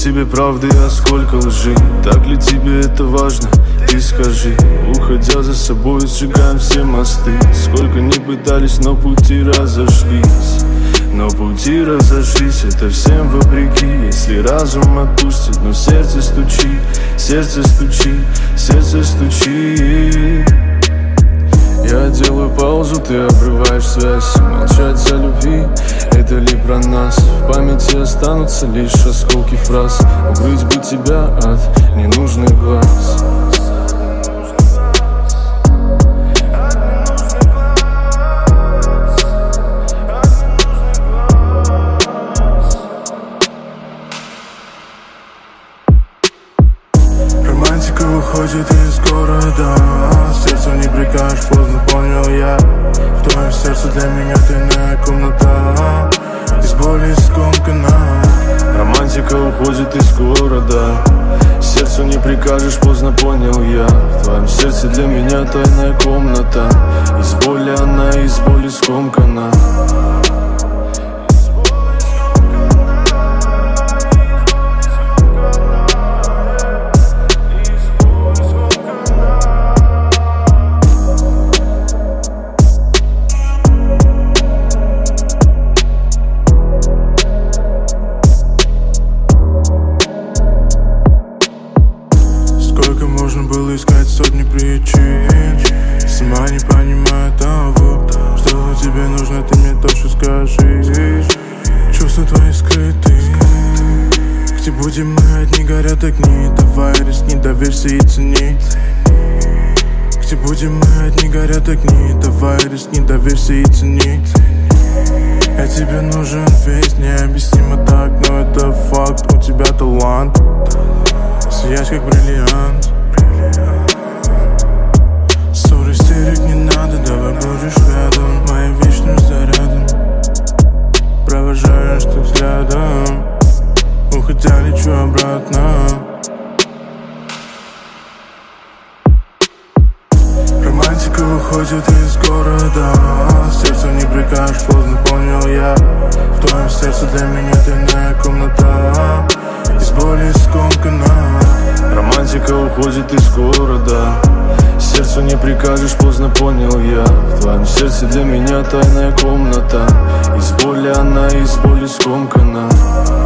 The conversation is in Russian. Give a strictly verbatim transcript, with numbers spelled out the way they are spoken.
тебе правды, а сколько лжи? Так ли тебе это важно? Ты скажи. Уходя за собой, сжигаем все мосты. Сколько не пытались, но пути разошлись. Но пути разошлись, это всем вопреки. Если разум отпустит, но сердце стучит, сердце стучит, сердце стучит. Я делаю паузу, ты обрываешь связь. Молчать за любви, это ли про нас? В памяти останутся лишь осколки фраз. Укрыть бы тебя от ненужных глаз. Романтика уходит из города. Сердцу не прикажешь, поздно понял я. В твоем сердце для меня тайная комната. Из боли скомкана. Романтика уходит из города. Сердцу не прикажешь, поздно понял я. В твоем сердце для меня тайная комната. Из боли она, из боли скомкана. Сколько можно было искать сотни причин? Сама не понимаю того, что тебе нужно, ты мне точно скажи. Чувства твои скрыты. Где будем мы одни, горят огни. Давай рискни, доверься и цени. Где будем мы одни, горят огни. Давай рискни, доверься и цени. Я тебе нужен весь, необъяснимо так, но это факт, у тебя талант. Сияешь как бриллиант. Ссор истерик не надо, давай будешь рядом. Моим вечным зарядом. Провожаешь ты взглядом. Уходя лечу обратно. Романтика уходит из города. Сердцу не прикажешь, поздно понял я. В твоем сердце для меня тайная комната. Из боли скомкана. Романтика уходит из города. Сердцу не прикажешь, поздно понял я. В твоем сердце для меня тайная комната. Из боли она, из боли скомкана.